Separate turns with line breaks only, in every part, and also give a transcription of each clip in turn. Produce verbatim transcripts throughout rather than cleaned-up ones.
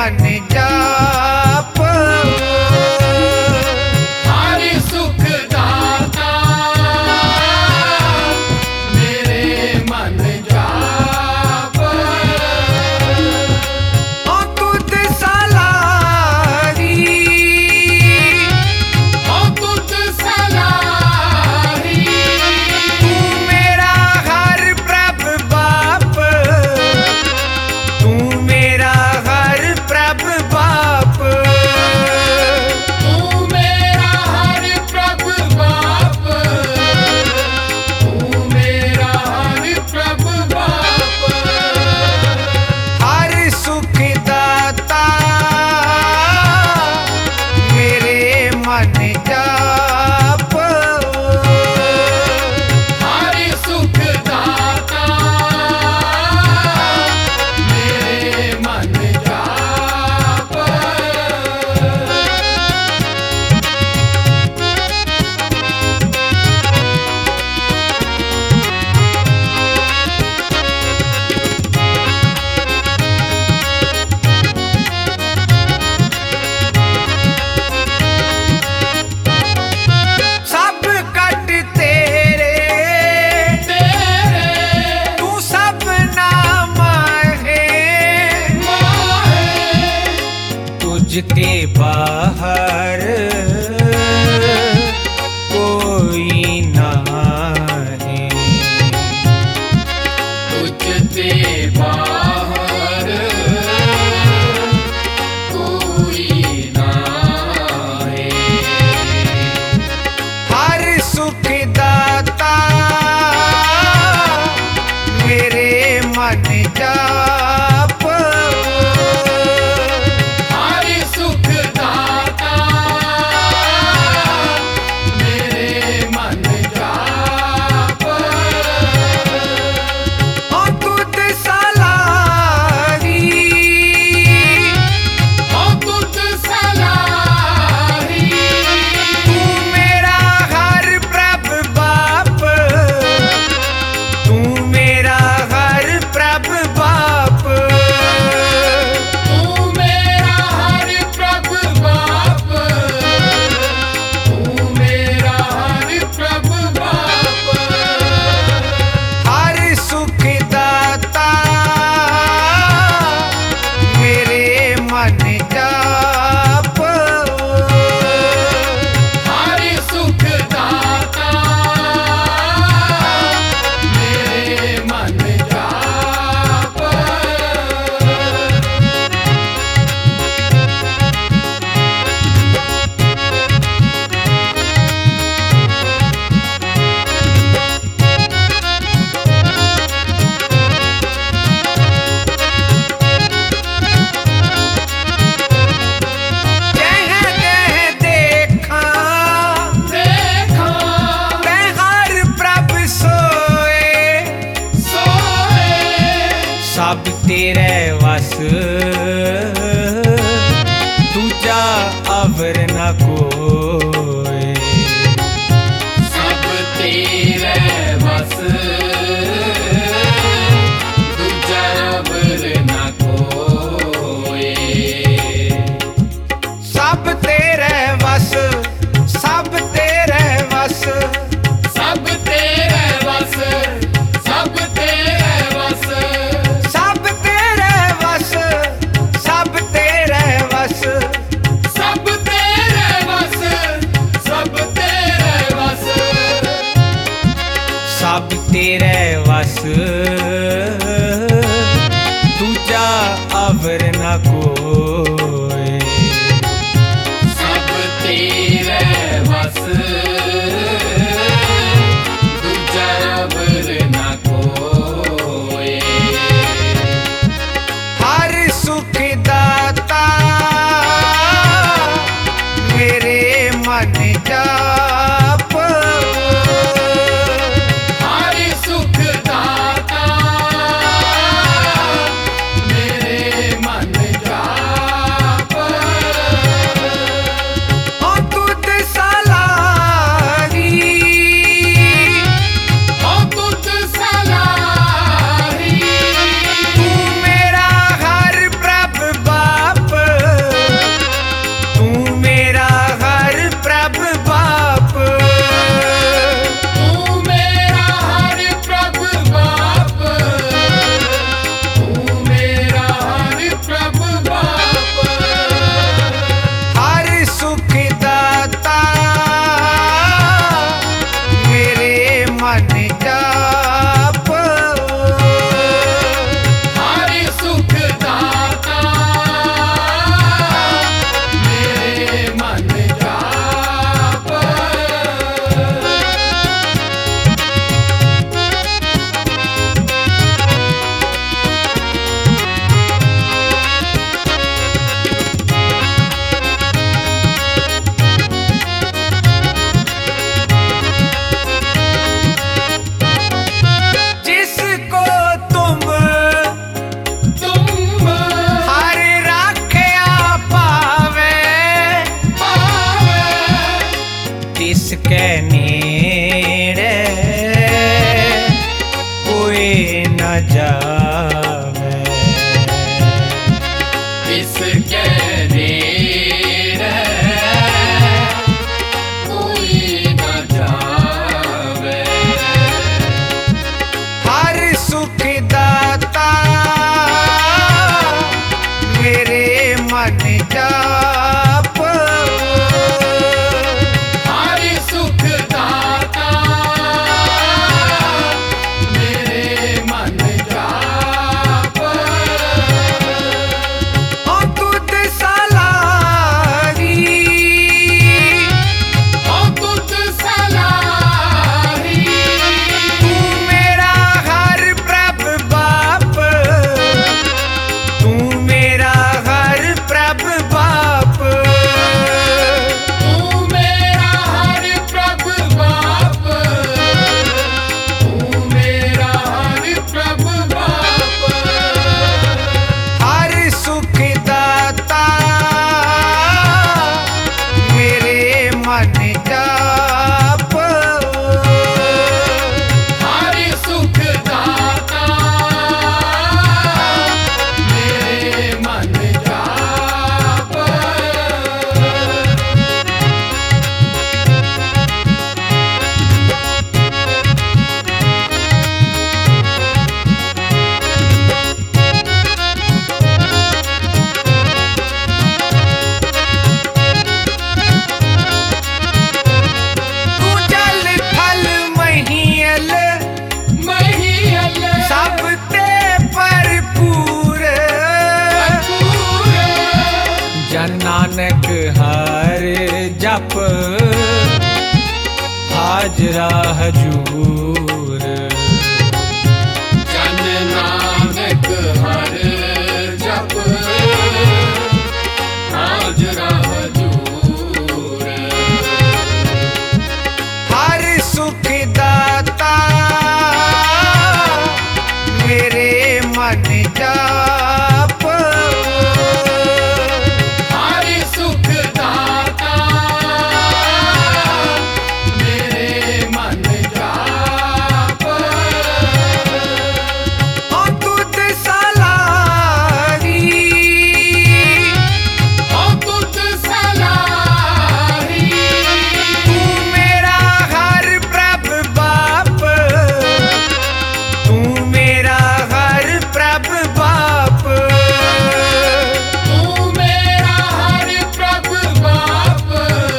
मन जाप
हरि सुख दाता मेरे मन जाप
ओ तुध सलाही
ओ तुझ सलाही
तू मेरा हर प्रभ बाप तू मेरा हर प्रभ बाप
तू मेरा हर प्रभु बाप तू मेरा हर प्रभु बाप
हर सुख दाता मेरे मन जाप
हरि सुख दाता मेरे मन जाप
सब कट तेरे
तेरे
तू सब नाम है
माहे
तुझके बाहर कोई ना है
तुझते बाहर कोई नाहे
हर सुख दाता मेरे मन जाप
हरि सुख दाता मेरे मन जाप
ओ तुध सलाही
ओ तुझ सलाही
तू मेरा हर प्रभ बाप तू मेरा हर प्रभ बाप
तू मेरा हर प्रभु बाप तू मेरा हर प्रभु बाप
हर सुख दाता मेरे मन जाप
हरि सुख दाता मेरे मन जाप
जह जह देखा
देखा
तह हर प्रभ सोए
सोए
सब तेरे वस दूजा अवर न कोय
सब तेरे बस दूजा अवर न कोई
सब तेरे वस सब तेरे वस
सब तेरे बस सब तेरे बस
सब तेरे वस सब तेरे वस
सब तेरे बस सब तेरे बस
सब तेरे वस दूजा अवर न कोय
सब तेरे बस दूजा अवर न कोई
हर सुख दाता मेरे मन जाप
हरि सुख दाता मेरे मन जाप जिसके नेड़ कोई न जावे।
हर सुख दाता मेरे मन जाप।
हर सुख दाता मेरे मन जाप।
ओ तुद सलाही
ओ तुझ सलाही
तू मेरा हर प्रभ बाप। तू मेरा हर प्रभ बाप।
तू मेरा हर प्रभु बाप। तू मेरा हर प्रभु बाप।
हर सुख दाता मेरे मन जाप।
हर सुख दाता मेरे मन जाप।
तू जल थल महियल
महियल
सब ते भरपूर।
भरपूर।
जन नानक हर जप हाजरा हजूर।
जन नानक हर जप हाजरा हजूर।
हर सुख दाता मेरे मन जाप।
हर सुख दाता मेरे मन जाप।
ओ तुद सलाही
ओ तुझ सलाही
तू मेरा हर प्रभ बाप। तू मेरा हर प्रभ बाप।
तू मेरा हर प्रभु बाप।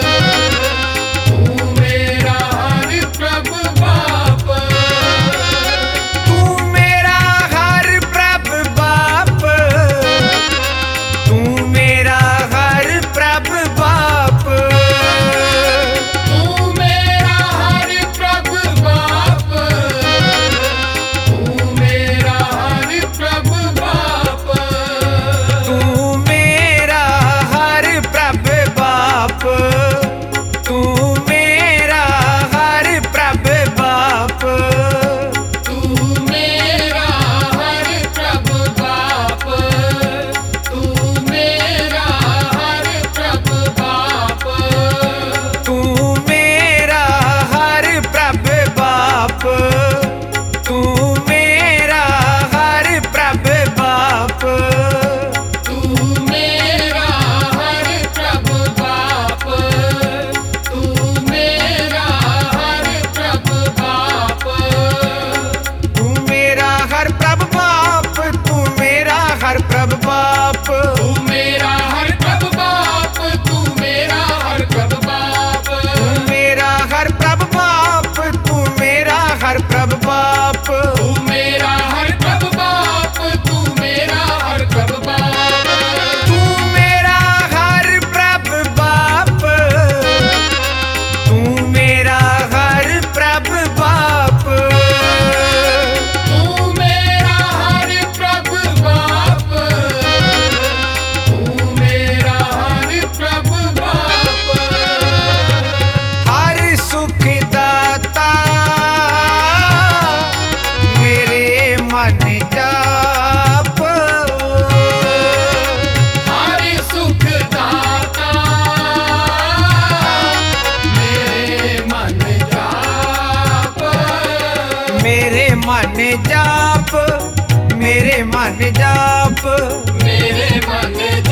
तू मेरा हर प्रभु बाप।
तू मेरा हर प्रभ बाप। तू मेरा हर प्रभ बाप।
तू मेरा हर प्रभु बाप। तू मेरा हर प्रभु बाप।
तू मेरा हर प्रभ बाप। तू मेरा हर प्रभ बाप।
तू मेरा हर प्रभु बाप। तू मेरा हर प्रभु बाप।
तू मेरा हर प्रभ बाप। तू मेरा हर प्रभ बाप।
तू मेरा हर प्रभु बाप। तू मेरा हर प्रभु बाप।
तू मेरा हर प्रभ बाप। तू मेरा हर प्रभ बाप।
तू मेरा हर प्रभु बाप। तू मेरा हर प्रभु बाप।
तू मेरा हर प्रभ बाप। तू मेरा हर प्रभ बाप।
तू मेरा हर प्रभु बाप। तू मेरा हर प्रभु बाप।
तू मेरा हर प्रभ बाप। तू मेरा हर प्रभ बाप।
तू मेरा हर प्रभु बाप। तू मेरा हर प्रभु बाप।
हर सुख दाता मेरे मन जाप।
हर सुख दाता मेरे मन जाप।
मेरे मन जाप। मेरे मन जाप।
मेरे मन